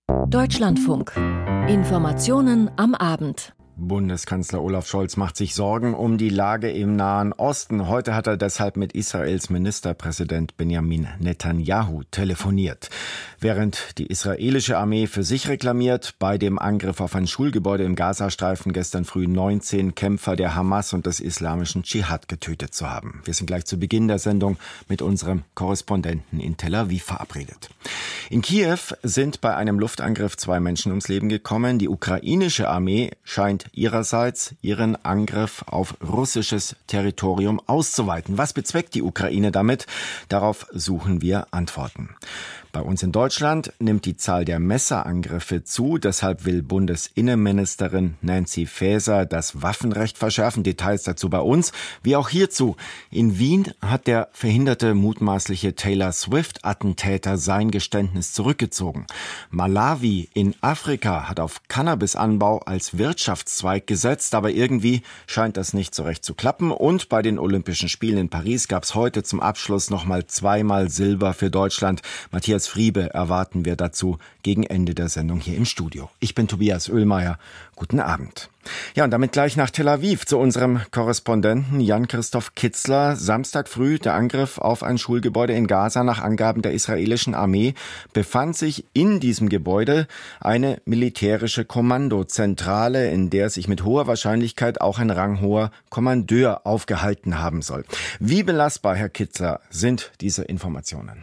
Deutschlandfunk. Informationen am Abend. Bundeskanzler Olaf Scholz macht sich Sorgen um die Lage im Nahen Osten. Heute hat er deshalb mit Israels Ministerpräsident Benjamin Netanyahu telefoniert. Während die israelische Armee für sich reklamiert, bei dem Angriff auf ein Schulgebäude im Gazastreifen gestern früh 19 Kämpfer der Hamas und des islamischen Dschihad getötet zu haben. Wir sind gleich zu Beginn der Sendung mit unserem Korrespondenten in Tel Aviv verabredet. In Kiew sind bei einem Luftangriff 2 Menschen ums Leben gekommen. Die ukrainische Armee scheint ihrerseits ihren Angriff auf russisches Territorium auszuweiten. Was bezweckt die Ukraine damit? Darauf suchen wir Antworten. Bei uns in Deutschland nimmt die Zahl der Messerangriffe zu. Deshalb will Bundesinnenministerin Nancy Faeser das Waffenrecht verschärfen. Details dazu bei uns, wie auch hierzu. In Wien hat der verhinderte mutmaßliche Taylor Swift-Attentäter sein Geständnis zurückgezogen. Malawi in Afrika hat auf Cannabisanbau als Wirtschaftszweig gesetzt, aber irgendwie scheint das nicht so recht zu klappen. Und bei den Olympischen Spielen in Paris gab es heute zum Abschluss nochmal 2-mal Silber für Deutschland. Matthias Friebe erwarten wir dazu gegen Ende der Sendung hier im Studio. Ich bin Tobias Oehlmeier. Guten Abend. Ja, und damit gleich nach Tel Aviv zu unserem Korrespondenten Jan-Christoph Kitzler. Samstag früh der Angriff auf ein Schulgebäude in Gaza. Nach Angaben der israelischen Armee befand sich in diesem Gebäude eine militärische Kommandozentrale, in der sich mit hoher Wahrscheinlichkeit auch ein ranghoher Kommandeur aufgehalten haben soll. Wie belastbar, Herr Kitzler, sind diese Informationen?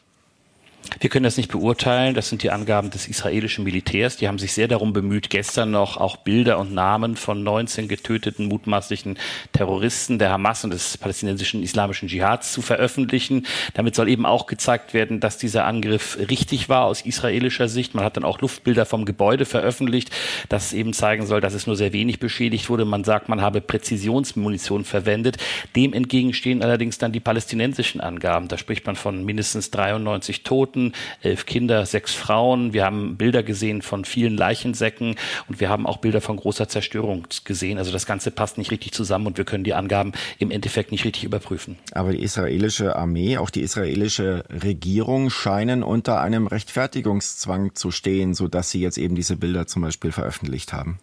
Wir können das nicht beurteilen. Das sind die Angaben des israelischen Militärs. Die haben sich sehr darum bemüht, gestern noch auch Bilder und Namen von 19 getöteten mutmaßlichen Terroristen der Hamas und des palästinensischen islamischen Dschihads zu veröffentlichen. Damit soll eben auch gezeigt werden, dass dieser Angriff richtig war aus israelischer Sicht. Man hat dann auch Luftbilder vom Gebäude veröffentlicht, das eben zeigen soll, dass es nur sehr wenig beschädigt wurde. Man sagt, man habe Präzisionsmunition verwendet. Dem entgegen stehen allerdings dann die palästinensischen Angaben. Da spricht man von mindestens 93 Toten, 11 Kinder, 6 Frauen. Wir haben Bilder gesehen von vielen Leichensäcken und wir haben auch Bilder von großer Zerstörung gesehen. Also das Ganze passt nicht richtig zusammen und wir können die Angaben im Endeffekt nicht richtig überprüfen. Aber die israelische Armee, auch die israelische Regierung scheinen unter einem Rechtfertigungszwang zu stehen, sodass sie jetzt eben diese Bilder zum Beispiel veröffentlicht haben.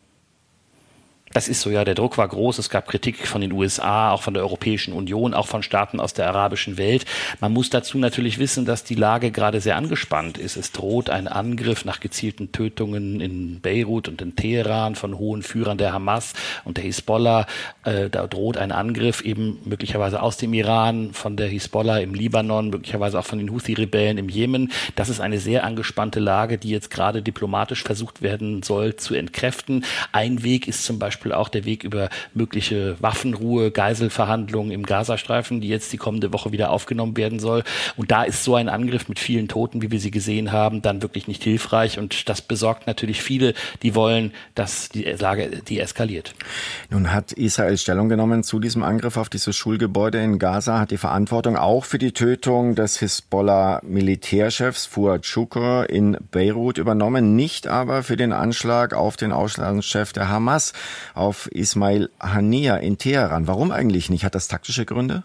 Das ist so, ja, der Druck war groß. Es gab Kritik von den USA, auch von der Europäischen Union, auch von Staaten aus der arabischen Welt. Man muss dazu natürlich wissen, dass die Lage gerade sehr angespannt ist. Es droht ein Angriff nach gezielten Tötungen in Beirut und in Teheran von hohen Führern der Hamas und der Hisbollah. Da droht ein Angriff eben möglicherweise aus dem Iran, von der Hisbollah im Libanon, möglicherweise auch von den Houthi-Rebellen im Jemen. Das ist eine sehr angespannte Lage, die jetzt gerade diplomatisch versucht werden soll zu entkräften. Ein Weg ist zum Beispiel auch der Weg über mögliche Waffenruhe, Geiselverhandlungen im Gazastreifen, die jetzt die kommende Woche wieder aufgenommen werden soll. Und da ist so ein Angriff mit vielen Toten, wie wir sie gesehen haben, dann wirklich nicht hilfreich. Und das besorgt natürlich viele, die wollen, dass die Lage deeskaliert. Nun hat Israel Stellung genommen zu diesem Angriff auf dieses Schulgebäude in Gaza, hat die Verantwortung auch für die Tötung des Hisbollah-Militärchefs Fuad Shukr in Beirut übernommen, nicht aber für den Anschlag auf den Auslandschef der Hamas, auf Ismail Haniyeh in Teheran. Warum eigentlich nicht? Hat das taktische Gründe?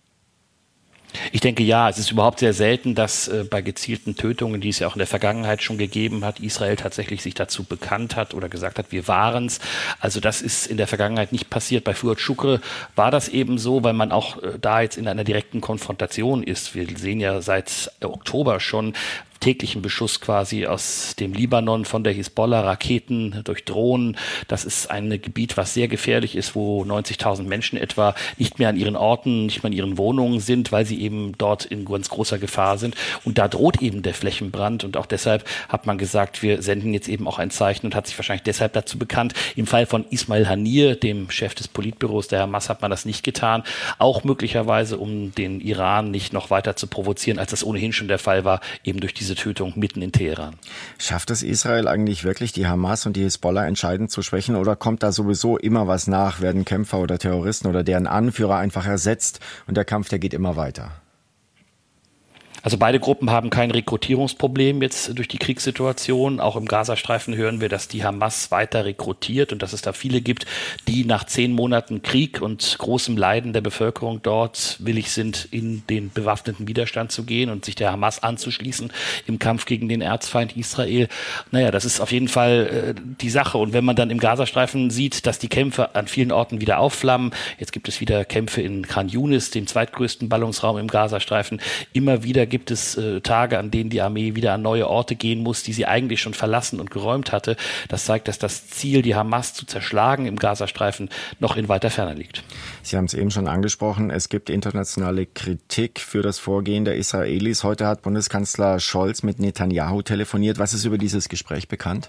Ich denke, ja, es ist überhaupt sehr selten, dass bei gezielten Tötungen, die es ja auch in der Vergangenheit schon gegeben hat, Israel tatsächlich sich dazu bekannt hat oder gesagt hat, wir waren's. Also das ist in der Vergangenheit nicht passiert. Bei Fuad Shukr war das eben so, weil man auch da jetzt in einer direkten Konfrontation ist. Wir sehen ja seit Oktober schon täglichen Beschuss quasi aus dem Libanon von der Hisbollah, Raketen durch Drohnen. Das ist ein Gebiet, was sehr gefährlich ist, wo 90.000 Menschen etwa nicht mehr an ihren Orten, nicht mehr in ihren Wohnungen sind, weil sie eben dort in ganz großer Gefahr sind. Und da droht eben der Flächenbrand. Und auch deshalb hat man gesagt, wir senden jetzt eben auch ein Zeichen und hat sich wahrscheinlich deshalb dazu bekannt. Im Fall von Ismail Haniyeh, dem Chef des Politbüros der Hamas, hat man das nicht getan. Auch möglicherweise, um den Iran nicht noch weiter zu provozieren, als das ohnehin schon der Fall war, eben durch diese Tötung mitten in Teheran. Schafft es Israel eigentlich wirklich, die Hamas und die Hisbollah entscheidend zu schwächen, oder kommt da sowieso immer was nach? Werden Kämpfer oder Terroristen oder deren Anführer einfach ersetzt und der Kampf, der geht immer weiter? Also beide Gruppen haben kein Rekrutierungsproblem jetzt durch die Kriegssituation. Auch im Gazastreifen hören wir, dass die Hamas weiter rekrutiert und dass es da viele gibt, die nach 10 Monaten Krieg und großem Leiden der Bevölkerung dort willig sind, in den bewaffneten Widerstand zu gehen und sich der Hamas anzuschließen im Kampf gegen den Erzfeind Israel. Naja, das ist auf jeden Fall die Sache. Und wenn man dann im Gazastreifen sieht, dass die Kämpfe an vielen Orten wieder aufflammen, jetzt gibt es wieder Kämpfe in Khan Yunis, dem zweitgrößten Ballungsraum im Gazastreifen, immer wieder gibt es Tage, an denen die Armee wieder an neue Orte gehen muss, die sie eigentlich schon verlassen und geräumt hatte. Das zeigt, dass das Ziel, die Hamas zu zerschlagen im Gazastreifen, noch in weiter Ferne liegt. Sie haben es eben schon angesprochen, es gibt internationale Kritik für das Vorgehen der Israelis. Heute hat Bundeskanzler Scholz mit Netanyahu telefoniert. Was ist über dieses Gespräch bekannt?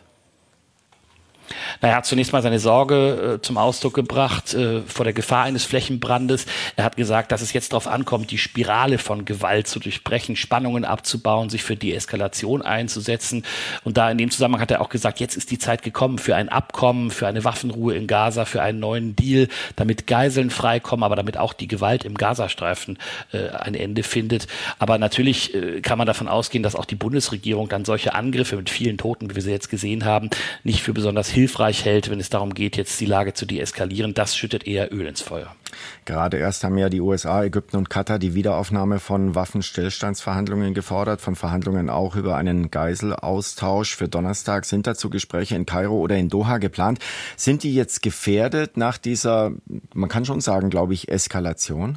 Er hat zunächst mal seine Sorge zum Ausdruck gebracht vor der Gefahr eines Flächenbrandes. Er hat gesagt, dass es jetzt darauf ankommt, die Spirale von Gewalt zu durchbrechen, Spannungen abzubauen, sich für Deeskalation einzusetzen. Und da in dem Zusammenhang hat er auch gesagt, jetzt ist die Zeit gekommen für ein Abkommen, für eine Waffenruhe in Gaza, für einen neuen Deal, damit Geiseln freikommen, aber damit auch die Gewalt im Gazastreifen ein Ende findet. Aber natürlich kann man davon ausgehen, dass auch die Bundesregierung dann solche Angriffe mit vielen Toten, wie wir sie jetzt gesehen haben, nicht für besonders hilfreich hält, wenn es darum geht, jetzt die Lage zu deeskalieren. Das schüttet eher Öl ins Feuer. Gerade erst haben ja die USA, Ägypten und Katar die Wiederaufnahme von Waffenstillstandsverhandlungen gefordert, von Verhandlungen auch über einen Geiselaustausch. Für Donnerstag sind dazu Gespräche in Kairo oder in Doha geplant. Sind die jetzt gefährdet nach dieser, man kann schon sagen, glaube ich, Eskalation?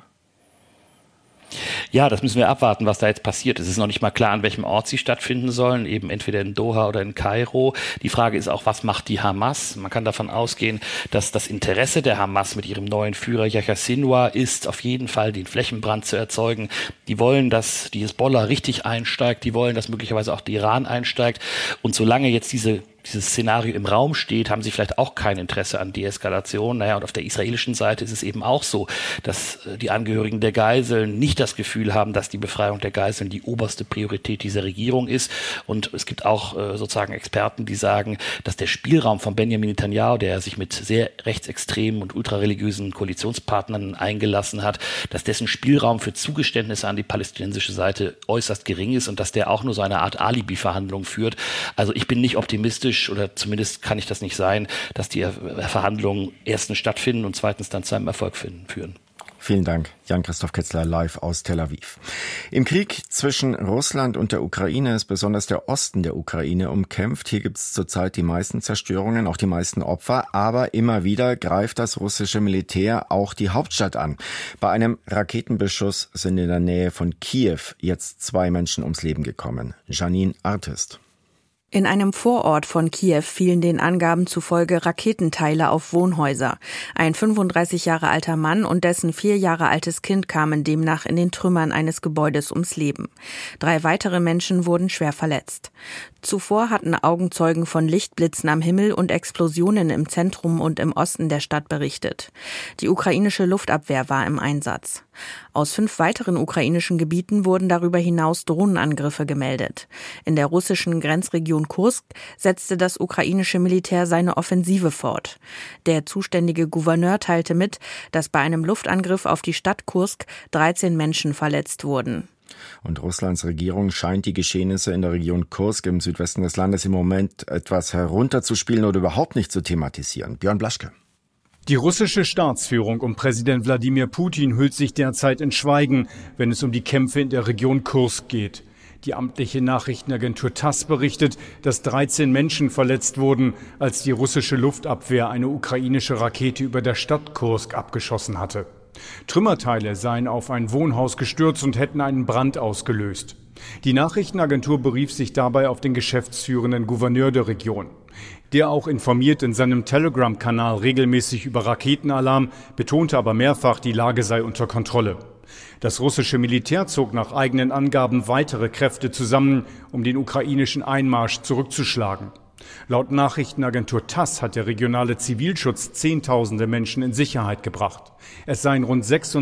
Ja, das müssen wir abwarten, was da jetzt passiert. Es ist noch nicht mal klar, an welchem Ort sie stattfinden sollen, eben entweder in Doha oder in Kairo. Die Frage ist auch, was macht die Hamas? Man kann davon ausgehen, dass das Interesse der Hamas mit ihrem neuen Führer Yahya Sinwar ist, auf jeden Fall den Flächenbrand zu erzeugen. Die wollen, dass die Hisbollah richtig einsteigt. Die wollen, dass möglicherweise auch der Iran einsteigt. Und solange jetzt dieses Szenario im Raum steht, haben sie vielleicht auch kein Interesse an Deeskalation. Naja, und auf der israelischen Seite ist es eben auch so, dass die Angehörigen der Geiseln nicht das Gefühl haben, dass die Befreiung der Geiseln die oberste Priorität dieser Regierung ist. Und es gibt auch sozusagen Experten, die sagen, dass der Spielraum von Benjamin Netanyahu, der sich mit sehr rechtsextremen und ultrareligiösen Koalitionspartnern eingelassen hat, dass dessen Spielraum für Zugeständnisse an die palästinensische Seite äußerst gering ist und dass der auch nur so eine Art Alibi-Verhandlung führt. Also ich bin nicht optimistisch, oder zumindest kann ich das nicht sein, dass die Verhandlungen erstens stattfinden und zweitens dann zu einem Erfolg führen. Vielen Dank, Jan-Christoph Ketzler, live aus Tel Aviv. Im Krieg zwischen Russland und der Ukraine ist besonders der Osten der Ukraine umkämpft. Hier gibt es zurzeit die meisten Zerstörungen, auch die meisten Opfer. Aber immer wieder greift das russische Militär auch die Hauptstadt an. Bei einem Raketenbeschuss sind in der Nähe von Kiew jetzt 2 Menschen ums Leben gekommen. Janine Artist. In einem Vorort von Kiew fielen den Angaben zufolge Raketenteile auf Wohnhäuser. Ein 35 Jahre alter Mann und dessen 4 Jahre altes Kind kamen demnach in den Trümmern eines Gebäudes ums Leben. 3 weitere Menschen wurden schwer verletzt. Zuvor hatten Augenzeugen von Lichtblitzen am Himmel und Explosionen im Zentrum und im Osten der Stadt berichtet. Die ukrainische Luftabwehr war im Einsatz. Aus 5 weiteren ukrainischen Gebieten wurden darüber hinaus Drohnenangriffe gemeldet. In der russischen Grenzregion Kursk setzte das ukrainische Militär seine Offensive fort. Der zuständige Gouverneur teilte mit, dass bei einem Luftangriff auf die Stadt Kursk 13 Menschen verletzt wurden. Und Russlands Regierung scheint die Geschehnisse in der Region Kursk im Südwesten des Landes im Moment etwas herunterzuspielen oder überhaupt nicht zu thematisieren. Björn Blaschke. Die russische Staatsführung um Präsident Wladimir Putin hüllt sich derzeit in Schweigen, wenn es um die Kämpfe in der Region Kursk geht. Die amtliche Nachrichtenagentur TASS berichtet, dass 13 Menschen verletzt wurden, als die russische Luftabwehr eine ukrainische Rakete über der Stadt Kursk abgeschossen hatte. Trümmerteile seien auf ein Wohnhaus gestürzt und hätten einen Brand ausgelöst. Die Nachrichtenagentur berief sich dabei auf den geschäftsführenden Gouverneur der Region. Der auch informiert in seinem Telegram-Kanal regelmäßig über Raketenalarm, betonte aber mehrfach, die Lage sei unter Kontrolle. Das russische Militär zog nach eigenen Angaben weitere Kräfte zusammen, um den ukrainischen Einmarsch zurückzuschlagen. Laut Nachrichtenagentur TASS hat der regionale Zivilschutz Zehntausende Menschen in Sicherheit gebracht. Es seien rund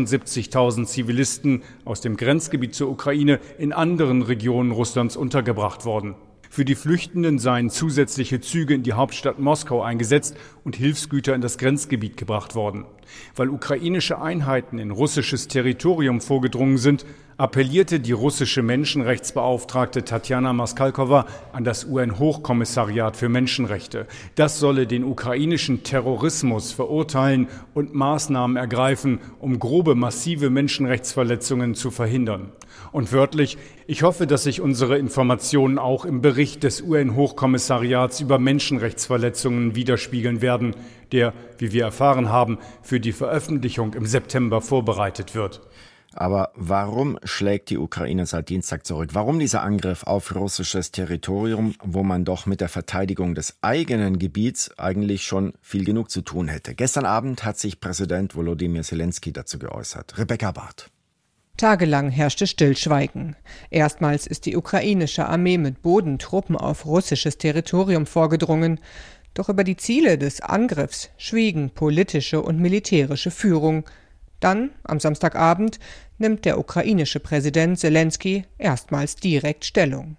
76.000 Zivilisten aus dem Grenzgebiet zur Ukraine in anderen Regionen Russlands untergebracht worden. Für die Flüchtenden seien zusätzliche Züge in die Hauptstadt Moskau eingesetzt und Hilfsgüter in das Grenzgebiet gebracht worden. Weil ukrainische Einheiten in russisches Territorium vorgedrungen sind, appellierte die russische Menschenrechtsbeauftragte Tatjana Maskalkova an das UN-Hochkommissariat für Menschenrechte. Das solle den ukrainischen Terrorismus verurteilen und Maßnahmen ergreifen, um grobe, massive Menschenrechtsverletzungen zu verhindern. Und wörtlich: Ich hoffe, dass sich unsere Informationen auch im Bericht des UN-Hochkommissariats über Menschenrechtsverletzungen widerspiegeln werden, der, wie wir erfahren haben, für die Veröffentlichung im September vorbereitet wird. Aber warum schlägt die Ukraine seit Dienstag zurück? Warum dieser Angriff auf russisches Territorium, wo man doch mit der Verteidigung des eigenen Gebiets eigentlich schon viel genug zu tun hätte? Gestern Abend hat sich Präsident Volodymyr Zelensky dazu geäußert. Rebecca Barth. Tagelang herrschte Stillschweigen. Erstmals ist die ukrainische Armee mit Bodentruppen auf russisches Territorium vorgedrungen. Doch über die Ziele des Angriffs schwiegen politische und militärische Führung. Dann, am Samstagabend, nimmt der ukrainische Präsident Zelensky erstmals direkt Stellung.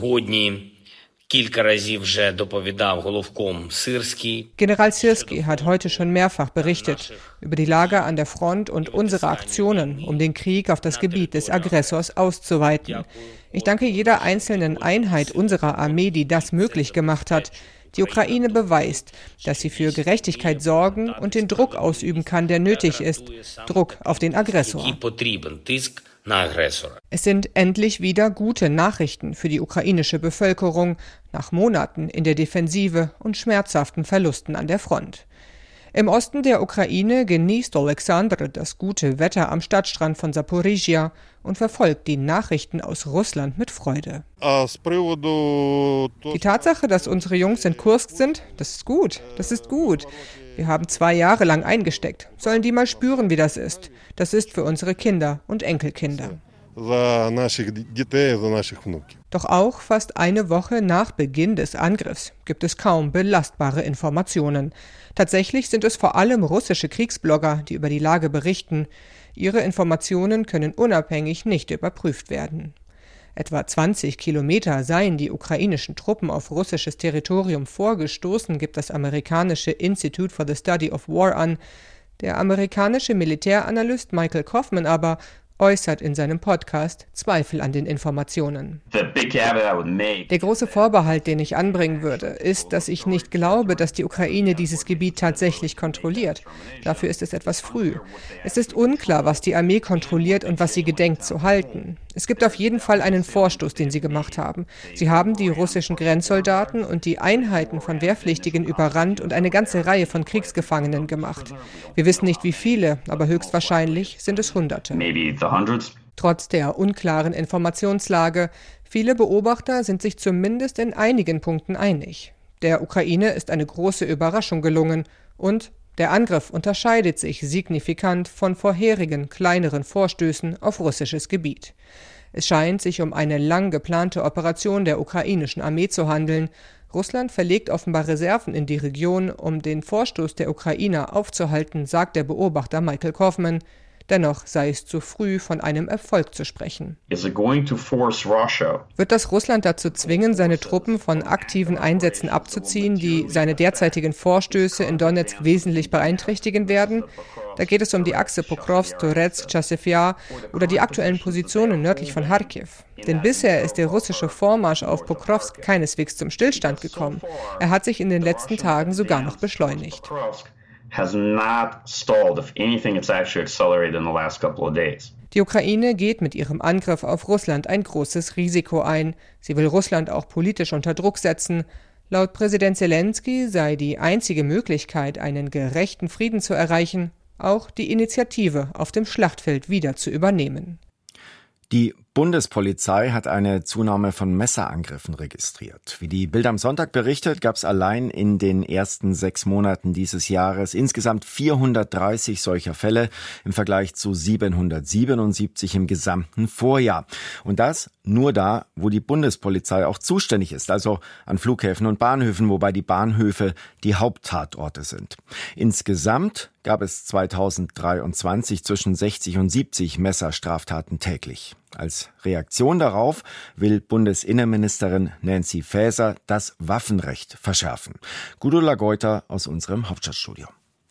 General Syrski hat heute schon mehrfach berichtet über die Lage an der Front und unsere Aktionen, um den Krieg auf das Gebiet des Aggressors auszuweiten. Ich danke jeder einzelnen Einheit unserer Armee, die das möglich gemacht hat. Die Ukraine beweist, dass sie für Gerechtigkeit sorgen und den Druck ausüben kann, der nötig ist. Druck auf den Aggressor. Es sind endlich wieder gute Nachrichten für die ukrainische Bevölkerung nach Monaten in der Defensive und schmerzhaften Verlusten an der Front. Im Osten der Ukraine genießt Oleksandr das gute Wetter am Stadtstrand von Saporizhia und verfolgt die Nachrichten aus Russland mit Freude. Die Tatsache, dass unsere Jungs in Kursk sind, das ist gut. Das ist gut. Wir haben 2 Jahre lang eingesteckt. Sollen die mal spüren, wie das ist. Das ist für unsere Kinder und Enkelkinder. Doch auch fast eine Woche nach Beginn des Angriffs gibt es kaum belastbare Informationen. Tatsächlich sind es vor allem russische Kriegsblogger, die über die Lage berichten. Ihre Informationen können unabhängig nicht überprüft werden. Etwa 20 Kilometer seien die ukrainischen Truppen auf russisches Territorium vorgestoßen, gibt das amerikanische Institute for the Study of War an. Der amerikanische Militäranalyst Michael Kaufman aber äußert in seinem Podcast Zweifel an den Informationen. Der große Vorbehalt, den ich anbringen würde, ist, dass ich nicht glaube, dass die Ukraine dieses Gebiet tatsächlich kontrolliert. Dafür ist es etwas früh. Es ist unklar, was die Armee kontrolliert und was sie gedenkt zu halten. Es gibt auf jeden Fall einen Vorstoß, den sie gemacht haben. Sie haben die russischen Grenzsoldaten und die Einheiten von Wehrpflichtigen überrannt und eine ganze Reihe von Kriegsgefangenen gemacht. Wir wissen nicht, wie viele, aber höchstwahrscheinlich sind es Hunderte. Trotz der unklaren Informationslage, viele Beobachter sind sich zumindest in einigen Punkten einig. Der Ukraine ist eine große Überraschung gelungen und der Angriff unterscheidet sich signifikant von vorherigen, kleineren Vorstößen auf russisches Gebiet. Es scheint sich um eine lang geplante Operation der ukrainischen Armee zu handeln. Russland verlegt offenbar Reserven in die Region, um den Vorstoß der Ukrainer aufzuhalten, sagt der Beobachter Michael Kaufman. Dennoch sei es zu früh, von einem Erfolg zu sprechen. Wird das Russland dazu zwingen, seine Truppen von aktiven Einsätzen abzuziehen, die seine derzeitigen Vorstöße in Donetsk wesentlich beeinträchtigen werden? Da geht es um die Achse Pokrovsk-Toretsk-Chasiv-Yar oder die aktuellen Positionen nördlich von Kharkiv. Denn bisher ist der russische Vormarsch auf Pokrovsk keineswegs zum Stillstand gekommen. Er hat sich in den letzten Tagen sogar noch beschleunigt. Die Ukraine geht mit ihrem Angriff auf Russland ein großes Risiko ein. Sie will Russland auch politisch unter Druck setzen. Laut Präsident Zelensky sei die einzige Möglichkeit, einen gerechten Frieden zu erreichen, auch die Initiative auf dem Schlachtfeld wieder zu übernehmen. Die Bundespolizei hat eine Zunahme von Messerangriffen registriert. Wie die Bild am Sonntag berichtet, gab es allein in den ersten 6 Monaten dieses Jahres insgesamt 430 solcher Fälle im Vergleich zu 777 im gesamten Vorjahr. Und das nur da, wo die Bundespolizei auch zuständig ist, also an Flughäfen und Bahnhöfen, wobei die Bahnhöfe die Haupttatorte sind. Insgesamt gab es 2023 zwischen 60 und 70 Messerstraftaten täglich. Als Reaktion darauf will Bundesinnenministerin Nancy Faeser das Waffenrecht verschärfen. Gudula Geuter aus unserem Hauptstadtstudio.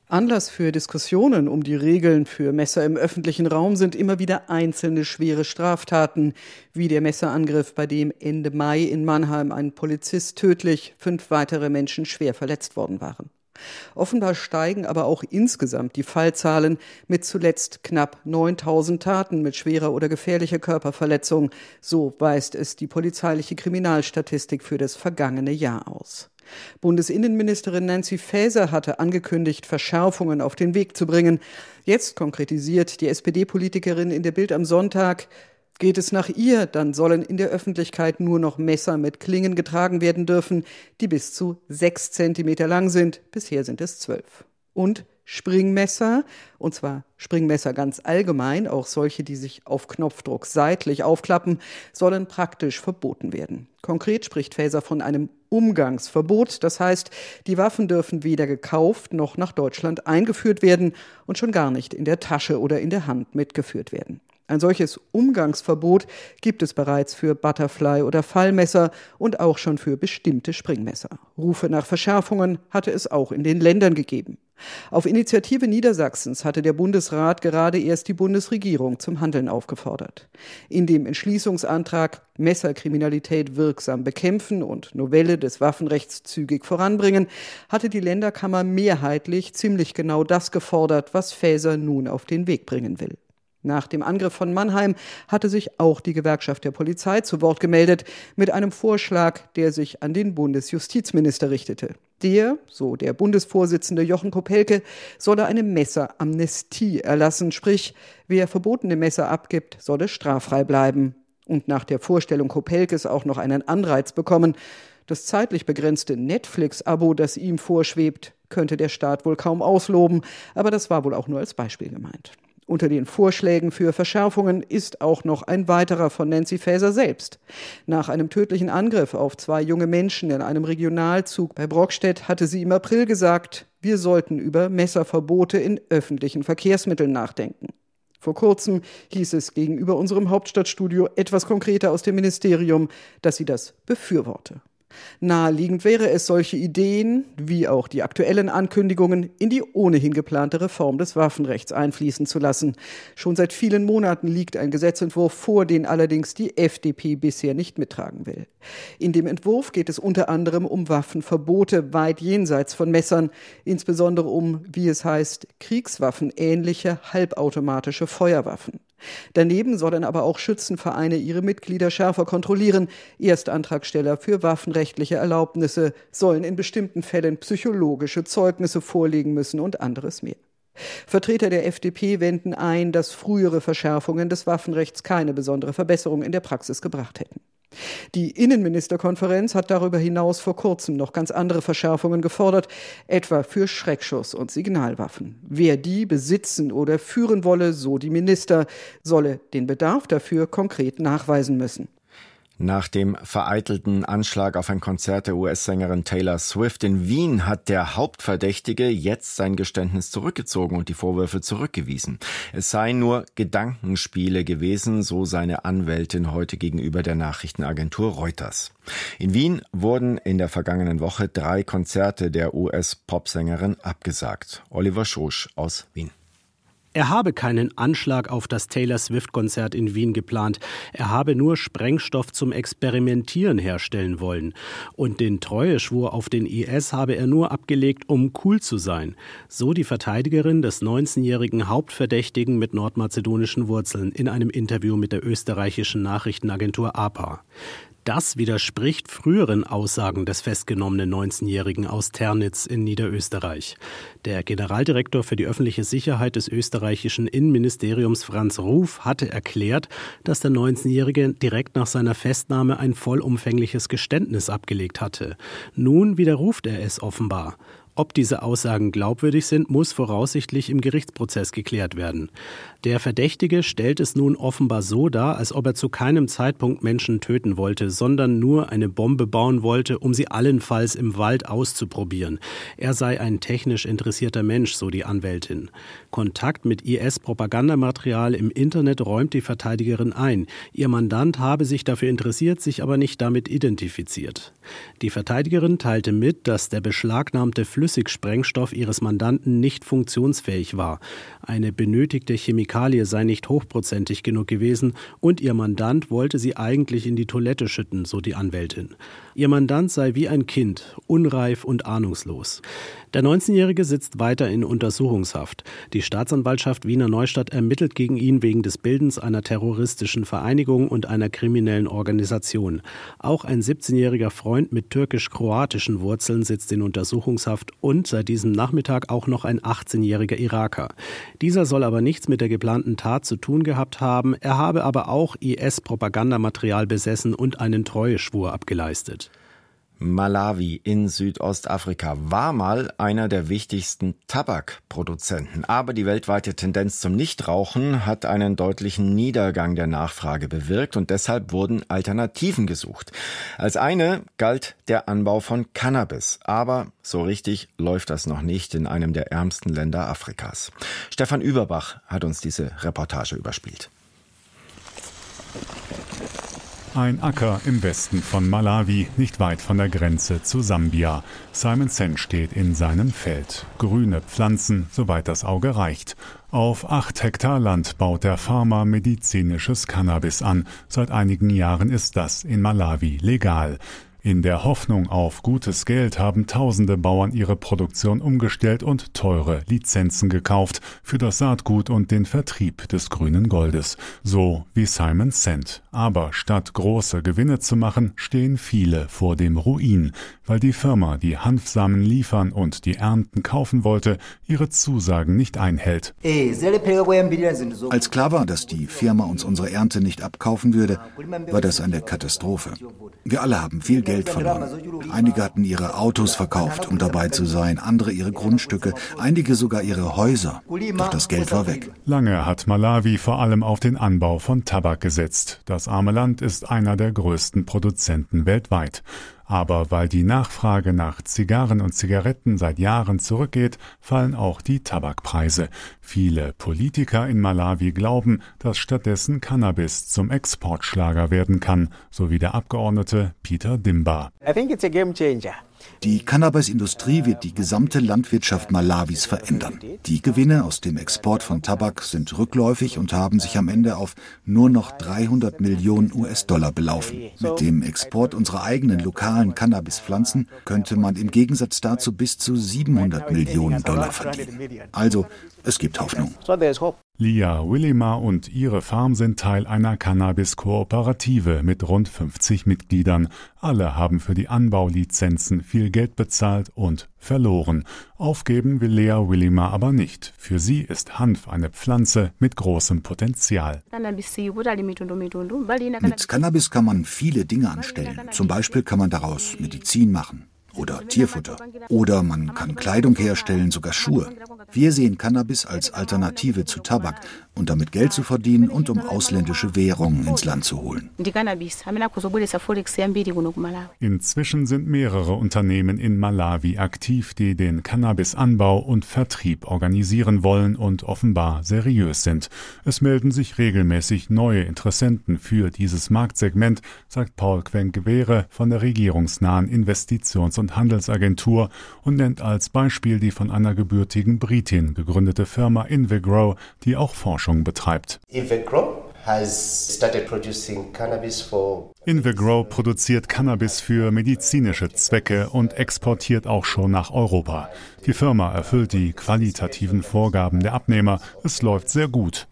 Anlass für Diskussionen um die Regeln für Messer im öffentlichen Raum sind immer wieder einzelne schwere Straftaten, wie der Messerangriff, bei dem Ende Mai in Mannheim ein Polizist tödlich, 5 weitere Menschen schwer verletzt worden waren. Offenbar steigen aber auch insgesamt die Fallzahlen mit zuletzt knapp 9.000 Taten mit schwerer oder gefährlicher Körperverletzung. So weist es die polizeiliche Kriminalstatistik für das vergangene Jahr aus. Bundesinnenministerin Nancy Faeser hatte angekündigt, Verschärfungen auf den Weg zu bringen. Jetzt konkretisiert die SPD-Politikerin in der Bild am Sonntag: Geht es nach ihr, dann sollen in der Öffentlichkeit nur noch Messer mit Klingen getragen werden dürfen, die bis zu 6 Zentimeter lang sind. Bisher sind es 12. Und Springmesser, und zwar Springmesser ganz allgemein, auch solche, die sich auf Knopfdruck seitlich aufklappen, sollen praktisch verboten werden. Konkret spricht Faeser von einem Umgangsverbot. Das heißt, die Waffen dürfen weder gekauft noch nach Deutschland eingeführt werden und schon gar nicht in der Tasche oder in der Hand mitgeführt werden. Ein solches Umgangsverbot gibt es bereits für Butterfly- oder Fallmesser und auch schon für bestimmte Springmesser. Rufe nach Verschärfungen hatte es auch in den Ländern gegeben. Auf Initiative Niedersachsens hatte der Bundesrat gerade erst die Bundesregierung zum Handeln aufgefordert. In dem Entschließungsantrag Messerkriminalität wirksam bekämpfen und Novelle des Waffenrechts zügig voranbringen, hatte die Länderkammer mehrheitlich ziemlich genau das gefordert, was Faeser nun auf den Weg bringen will. Nach dem Angriff von Mannheim hatte sich auch die Gewerkschaft der Polizei zu Wort gemeldet mit einem Vorschlag, der sich an den Bundesjustizminister richtete. Der, so der Bundesvorsitzende Jochen Kopelke, solle eine Messeramnestie erlassen, sprich, wer verbotene Messer abgibt, solle straffrei bleiben. Und nach der Vorstellung Kopelkes auch noch einen Anreiz bekommen. Das zeitlich begrenzte Netflix-Abo, das ihm vorschwebt, könnte der Staat wohl kaum ausloben, aber das war wohl auch nur als Beispiel gemeint. Unter den Vorschlägen für Verschärfungen ist auch noch ein weiterer von Nancy Faeser selbst. Nach einem tödlichen Angriff auf 2 junge Menschen in einem Regionalzug bei Brockstedt hatte sie im April gesagt, wir sollten über Messerverbote in öffentlichen Verkehrsmitteln nachdenken. Vor kurzem hieß es gegenüber unserem Hauptstadtstudio etwas konkreter aus dem Ministerium, dass sie das befürworte. Naheliegend wäre es, solche Ideen, wie auch die aktuellen Ankündigungen, in die ohnehin geplante Reform des Waffenrechts einfließen zu lassen. Schon seit vielen Monaten liegt ein Gesetzentwurf vor, den allerdings die FDP bisher nicht mittragen will. In dem Entwurf geht es unter anderem um Waffenverbote weit jenseits von Messern, insbesondere um, wie es heißt, kriegswaffenähnliche halbautomatische Feuerwaffen. Daneben sollen aber auch Schützenvereine ihre Mitglieder schärfer kontrollieren. Erstantragsteller für waffenrechtliche Erlaubnisse sollen in bestimmten Fällen psychologische Zeugnisse vorlegen müssen und anderes mehr. Vertreter der FDP wenden ein, dass frühere Verschärfungen des Waffenrechts keine besondere Verbesserung in der Praxis gebracht hätten. Die Innenministerkonferenz hat darüber hinaus vor kurzem noch ganz andere Verschärfungen gefordert, etwa für Schreckschuss- und Signalwaffen. Wer die besitzen oder führen wolle, so die Minister, solle den Bedarf dafür konkret nachweisen müssen. Nach dem vereitelten Anschlag auf ein Konzert der US-Sängerin Taylor Swift in Wien hat der Hauptverdächtige jetzt sein Geständnis zurückgezogen und die Vorwürfe zurückgewiesen. Es seien nur Gedankenspiele gewesen, so seine Anwältin heute gegenüber der Nachrichtenagentur Reuters. In Wien wurden in der vergangenen Woche 3 Konzerte der US-Popsängerin abgesagt. Oliver Schosch aus Wien. Er habe keinen Anschlag auf das Taylor-Swift-Konzert in Wien geplant. Er habe nur Sprengstoff zum Experimentieren herstellen wollen. Und den Treueschwur auf den IS habe er nur abgelegt, um cool zu sein. So die Verteidigerin des 19-jährigen Hauptverdächtigen mit nordmazedonischen Wurzeln in einem Interview mit der österreichischen Nachrichtenagentur APA. Das widerspricht früheren Aussagen des festgenommenen 19-Jährigen aus Ternitz in Niederösterreich. Der Generaldirektor für die öffentliche Sicherheit des österreichischen Innenministeriums Franz Ruf hatte erklärt, dass der 19-Jährige direkt nach seiner Festnahme ein vollumfängliches Geständnis abgelegt hatte. Nun widerruft er es offenbar. Ob diese Aussagen glaubwürdig sind, muss voraussichtlich im Gerichtsprozess geklärt werden. Der Verdächtige stellt es nun offenbar so dar, als ob er zu keinem Zeitpunkt Menschen töten wollte, sondern nur eine Bombe bauen wollte, um sie allenfalls im Wald auszuprobieren. Er sei ein technisch interessierter Mensch, so die Anwältin. Kontakt mit IS-Propagandamaterial im Internet räumt die Verteidigerin ein. Ihr Mandant habe sich dafür interessiert, sich aber nicht damit identifiziert. Die Verteidigerin teilte mit, dass der beschlagnahmte Flüssigsprengstoff ihres Mandanten nicht funktionsfähig war. Eine benötigte Chemikalie sei nicht hochprozentig genug gewesen und ihr Mandant wollte sie eigentlich in die Toilette schütten, so die Anwältin. Ihr Mandant sei wie ein Kind, unreif und ahnungslos. Der 19-Jährige sitzt weiter in Untersuchungshaft. Die Staatsanwaltschaft Wiener Neustadt ermittelt gegen ihn wegen des Bildens einer terroristischen Vereinigung und einer kriminellen Organisation. Auch ein 17-jähriger Freund mit türkisch-kroatischen Wurzeln sitzt in Untersuchungshaft und seit diesem Nachmittag auch noch ein 18-jähriger Iraker. Dieser soll aber nichts mit der geplanten Tat zu tun gehabt haben. Er habe aber auch IS-Propagandamaterial besessen und einen Treueschwur abgeleistet. Malawi in Südostafrika war mal einer der wichtigsten Tabakproduzenten. Aber die weltweite Tendenz zum Nichtrauchen hat einen deutlichen Niedergang der Nachfrage bewirkt und deshalb wurden Alternativen gesucht. Als eine galt der Anbau von Cannabis. Aber so richtig läuft das noch nicht in einem der ärmsten Länder Afrikas. Stefan Überbach hat uns diese Reportage überspielt. Ein Acker im Westen von Malawi, nicht weit von der Grenze zu Sambia. Simon Sen steht in seinem Feld. Grüne Pflanzen, soweit das Auge reicht. Auf 8 Hektar Land baut der Farmer medizinisches Cannabis an. Seit einigen Jahren ist das in Malawi legal. In der Hoffnung auf gutes Geld haben tausende Bauern ihre Produktion umgestellt und teure Lizenzen gekauft für das Saatgut und den Vertrieb des grünen Goldes. So wie Simon Sen. Aber statt große Gewinne zu machen, stehen viele vor dem Ruin, weil die Firma, die Hanfsamen liefern und die Ernten kaufen wollte, ihre Zusagen nicht einhält. Als klar war, dass die Firma uns unsere Ernte nicht abkaufen würde, war das eine Katastrophe. Wir alle haben viel Geld verloren. Einige hatten ihre Autos verkauft, um dabei zu sein, andere ihre Grundstücke, einige sogar ihre Häuser. Doch das Geld war weg. Lange hat Malawi vor allem auf den Anbau von Tabak gesetzt. Das arme Land ist einer der größten Produzenten weltweit. Aber weil die Nachfrage nach Zigarren und Zigaretten seit Jahren zurückgeht, fallen auch die Tabakpreise. Viele Politiker in Malawi glauben, dass stattdessen Cannabis zum Exportschlager werden kann, so wie der Abgeordnete Peter Dimba. Die Cannabis-Industrie wird die gesamte Landwirtschaft Malawis verändern. Die Gewinne aus dem Export von Tabak sind rückläufig und haben sich am Ende auf nur noch 300 Millionen US-Dollar belaufen. Mit dem Export unserer eigenen lokalen Cannabispflanzen könnte man im Gegensatz dazu bis zu 700 Millionen Dollar verdienen. Also, es gibt Hoffnung. Lia Willima und ihre Farm sind Teil einer Cannabis-Kooperative mit rund 50 Mitgliedern. Alle haben für die Anbaulizenzen viel Geld bezahlt und verloren. Aufgeben will Lea Willima aber nicht. Für sie ist Hanf eine Pflanze mit großem Potenzial. Mit Cannabis kann man viele Dinge anstellen. Zum Beispiel kann man daraus Medizin machen. Oder Tierfutter. Oder man kann Kleidung herstellen, sogar Schuhe. Wir sehen Cannabis als Alternative zu Tabak und damit Geld zu verdienen und um ausländische Währungen ins Land zu holen. Inzwischen sind mehrere Unternehmen in Malawi aktiv, die den Cannabisanbau und Vertrieb organisieren wollen und offenbar seriös sind. Es melden sich regelmäßig neue Interessenten für dieses Marktsegment, sagt Paul Quengewere von der regierungsnahen Investitions- und Handelsagentur und nennt als Beispiel die von einer gebürtigen Britin gegründete Firma Invegrow, die auch Forschung betreibt. Invegrow produziert Cannabis für medizinische Zwecke und exportiert auch schon nach Europa. Die Firma erfüllt die qualitativen Vorgaben der Abnehmer. Es läuft sehr gut.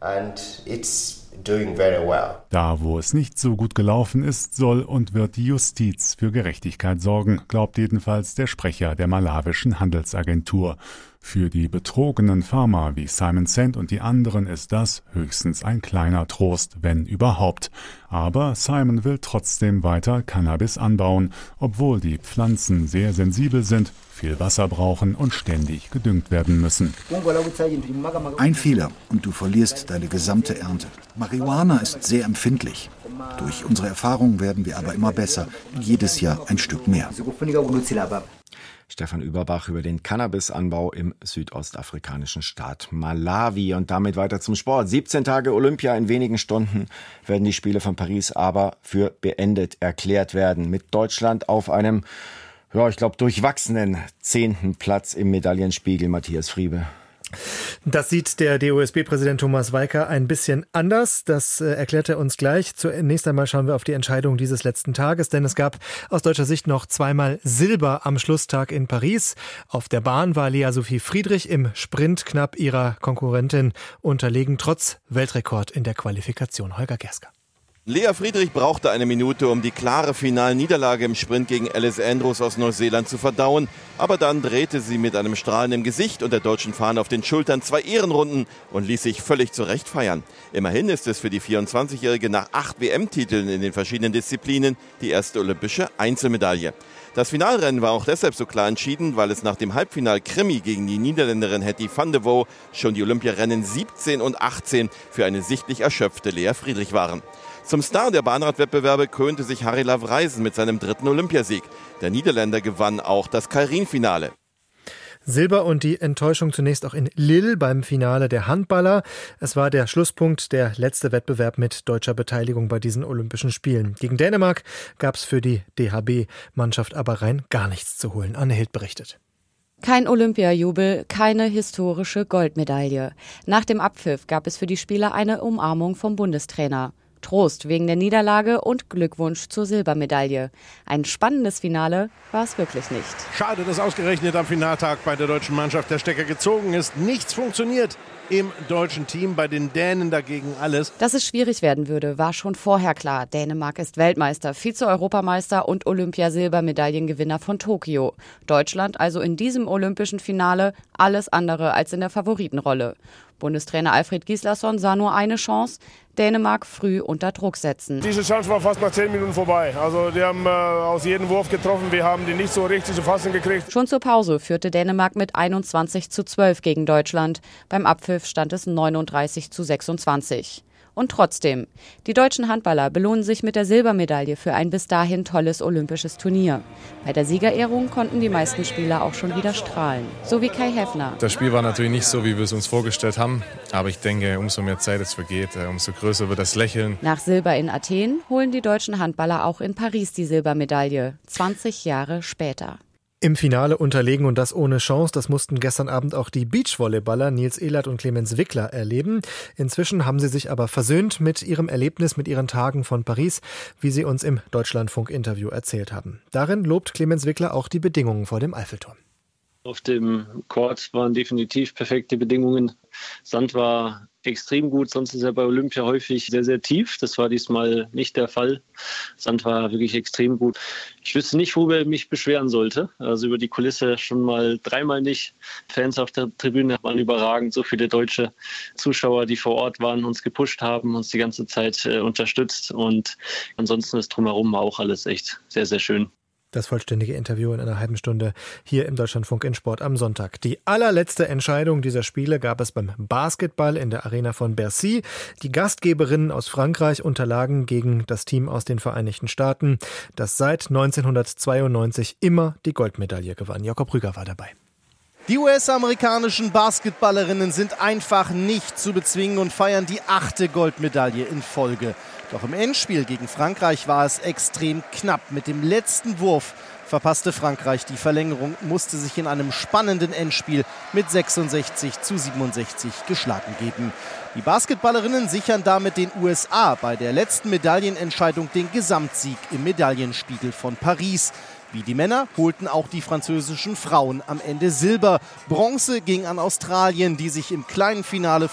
Da, wo es nicht so gut gelaufen ist, soll und wird die Justiz für Gerechtigkeit sorgen, glaubt jedenfalls der Sprecher der malawischen Handelsagentur. Für die betrogenen Farmer wie Simon Sen und die anderen ist das höchstens ein kleiner Trost, wenn überhaupt. Aber Simon will trotzdem weiter Cannabis anbauen, obwohl die Pflanzen sehr sensibel sind, viel Wasser brauchen und ständig gedüngt werden müssen. Ein Fehler und du verlierst deine gesamte Ernte. Marihuana ist sehr empfindlich. Durch unsere Erfahrungen werden wir aber immer besser, jedes Jahr ein Stück mehr. Stefan Überbach über den Cannabisanbau im südostafrikanischen Staat Malawi. Und damit weiter zum Sport. 17 Tage Olympia, in wenigen Stunden werden die Spiele von Paris aber für beendet erklärt werden. Mit Deutschland auf einem Ja, ich glaube, durchwachsenen 10. Platz im Medaillenspiegel, Matthias Friebe. Das sieht der DOSB-Präsident Thomas Walker ein bisschen anders. Das erklärt er uns gleich. Zunächst einmal schauen wir auf die Entscheidung dieses letzten Tages, denn es gab aus deutscher Sicht noch zweimal Silber am Schlusstag in Paris. Auf der Bahn war Lea Sophie Friedrich im Sprint knapp ihrer Konkurrentin unterlegen, trotz Weltrekord in der Qualifikation. Holger Gersker. Lea Friedrich brauchte eine Minute, um die klare Finalniederlage im Sprint gegen Alice Andrews aus Neuseeland zu verdauen. Aber dann drehte sie mit einem Strahlen im Gesicht und der deutschen Fahne auf den Schultern 2 Ehrenrunden und ließ sich völlig zurecht feiern. Immerhin ist es für die 24-Jährige nach 8 WM-Titeln in den verschiedenen Disziplinen die erste olympische Einzelmedaille. Das Finalrennen war auch deshalb so klar entschieden, weil es nach dem Halbfinal-Krimi gegen die Niederländerin Hetty van de Wouw schon die Olympiarennen 17 und 18 für eine sichtlich erschöpfte Lea Friedrich waren. Zum Star der Bahnradwettbewerbe krönte sich Harry Lavrijsen mit seinem 3. Olympiasieg. Der Niederländer gewann auch das Keirin-Finale. Silber und die Enttäuschung zunächst auch in Lille beim Finale der Handballer. Es war der Schlusspunkt, der letzte Wettbewerb mit deutscher Beteiligung bei diesen Olympischen Spielen. Gegen Dänemark gab es für die DHB-Mannschaft aber rein gar nichts zu holen. Anne Hild berichtet. Kein Olympiajubel, keine historische Goldmedaille. Nach dem Abpfiff gab es für die Spieler eine Umarmung vom Bundestrainer. Trost wegen der Niederlage und Glückwunsch zur Silbermedaille. Ein spannendes Finale war es wirklich nicht. Schade, dass ausgerechnet am Finaltag bei der deutschen Mannschaft der Stecker gezogen ist. Nichts funktioniert im deutschen Team, bei den Dänen dagegen alles. Dass es schwierig werden würde, war schon vorher klar. Dänemark ist Weltmeister, Vize-Europameister und Olympiasilbermedaillengewinner von Tokio. Deutschland also in diesem olympischen Finale alles andere als in der Favoritenrolle. Bundestrainer Alfred Gislason sah nur eine Chance, Dänemark früh unter Druck setzen. Diese Chance war fast nach 10 Minuten vorbei. Also die haben aus jedem Wurf getroffen, wir haben die nicht so richtig zu fassen gekriegt. Schon zur Pause führte Dänemark mit 21:12 gegen Deutschland. Beim Abpfiff stand es 39:26. Und trotzdem, die deutschen Handballer belohnen sich mit der Silbermedaille für ein bis dahin tolles olympisches Turnier. Bei der Siegerehrung konnten die meisten Spieler auch schon wieder strahlen. So wie Kai Heffner. Das Spiel war natürlich nicht so, wie wir es uns vorgestellt haben. Aber ich denke, umso mehr Zeit es vergeht, umso größer wird das Lächeln. Nach Silber in Athen holen die deutschen Handballer auch in Paris die Silbermedaille. 20 Jahre später. Im Finale unterlegen und das ohne Chance, das mussten gestern Abend auch die Beachvolleyballer Nils Ehlert und Clemens Wickler erleben. Inzwischen haben sie sich aber versöhnt mit ihrem Erlebnis, mit ihren Tagen von Paris, wie sie uns im Deutschlandfunk-Interview erzählt haben. Darin lobt Clemens Wickler auch die Bedingungen vor dem Eiffelturm. Auf dem Court waren definitiv perfekte Bedingungen. Sand war extrem gut, sonst ist er bei Olympia häufig sehr, sehr tief. Das war diesmal nicht der Fall. Sand war wirklich extrem gut. Ich wüsste nicht, worüber ich mich beschweren sollte. Also über die Kulisse schon mal 3-mal nicht. Fans auf der Tribüne waren überragend. So viele deutsche Zuschauer, die vor Ort waren, uns gepusht haben, uns die ganze Zeit unterstützt. Und ansonsten ist drumherum auch alles echt sehr, sehr schön. Das vollständige Interview in einer halben Stunde hier im Deutschlandfunk in Sport am Sonntag. Die allerletzte Entscheidung dieser Spiele gab es beim Basketball in der Arena von Bercy. Die Gastgeberinnen aus Frankreich unterlagen gegen das Team aus den Vereinigten Staaten, das seit 1992 immer die Goldmedaille gewann. Jakob Rüger war dabei. Die US-amerikanischen Basketballerinnen sind einfach nicht zu bezwingen und feiern die 8. Goldmedaille in Folge. Doch im Endspiel gegen Frankreich war es extrem knapp. Mit dem letzten Wurf verpasste Frankreich die Verlängerung, musste sich in einem spannenden Endspiel mit 66:67 geschlagen geben. Die Basketballerinnen sichern damit den USA bei der letzten Medaillenentscheidung den Gesamtsieg im Medaillenspiegel von Paris. Wie die Männer holten auch die französischen Frauen am Ende Silber. Bronze ging an Australien, die sich im kleinen Finale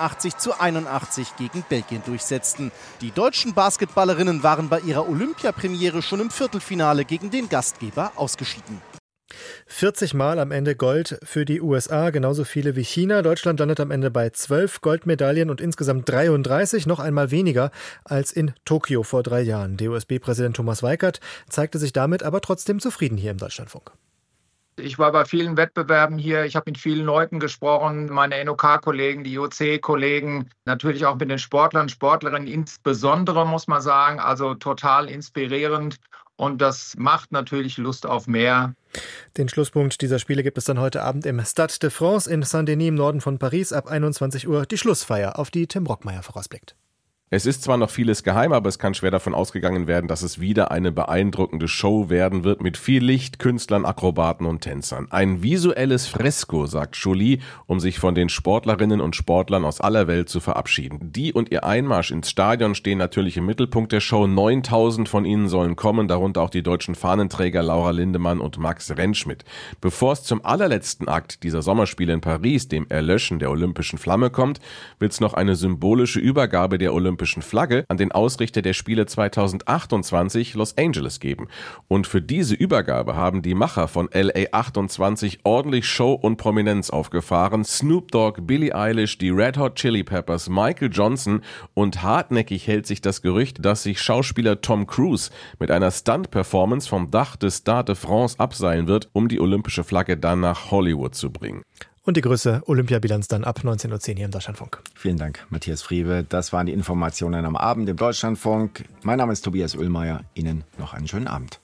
85:81 gegen Belgien durchsetzten. Die deutschen Basketballerinnen waren bei ihrer Olympiapremiere schon im Viertelfinale gegen den Gastgeber ausgeschieden. 40 Mal am Ende Gold für die USA, genauso viele wie China. Deutschland landet am Ende bei 12 Goldmedaillen und insgesamt 33, noch einmal weniger als in Tokio vor 3 Jahren. DOSB-Präsident Thomas Weikert zeigte sich damit aber trotzdem zufrieden hier im Deutschlandfunk. Ich war bei vielen Wettbewerben hier, ich habe mit vielen Leuten gesprochen, meine NOK-Kollegen, die IOC-Kollegen, natürlich auch mit den Sportlern, Sportlerinnen insbesondere, muss man sagen, also total inspirierend. Und das macht natürlich Lust auf mehr. Den Schlusspunkt dieser Spiele gibt es dann heute Abend im Stade de France in Saint-Denis im Norden von Paris ab 21 Uhr. Die Schlussfeier, auf die Tim Brockmeier vorausblickt. Es ist zwar noch vieles geheim, aber es kann schwer davon ausgegangen werden, dass es wieder eine beeindruckende Show werden wird mit viel Licht, Künstlern, Akrobaten und Tänzern. Ein visuelles Fresko, sagt Joly, um sich von den Sportlerinnen und Sportlern aus aller Welt zu verabschieden. Die und ihr Einmarsch ins Stadion stehen natürlich im Mittelpunkt der Show. 9000 von ihnen sollen kommen, darunter auch die deutschen Fahnenträger Laura Lindemann und Max Rentschmidt. Bevor es zum allerletzten Akt dieser Sommerspiele in Paris, dem Erlöschen der olympischen Flamme, kommt, wird es noch eine symbolische Übergabe der olympischen Flagge an den Ausrichter der Spiele 2028 Los Angeles geben. Und für diese Übergabe haben die Macher von LA 28 ordentlich Show und Prominenz aufgefahren. Snoop Dogg, Billie Eilish, die Red Hot Chili Peppers, Michael Johnson, und hartnäckig hält sich das Gerücht, dass sich Schauspieler Tom Cruise mit einer Stunt-Performance vom Dach des Stade de France abseilen wird, um die olympische Flagge dann nach Hollywood zu bringen. Und die größte Olympiabilanz dann ab 19.10 Uhr hier im Deutschlandfunk. Vielen Dank, Matthias Friebe. Das waren die Informationen am Abend im Deutschlandfunk. Mein Name ist Tobias Oehlmeier. Ihnen noch einen schönen Abend.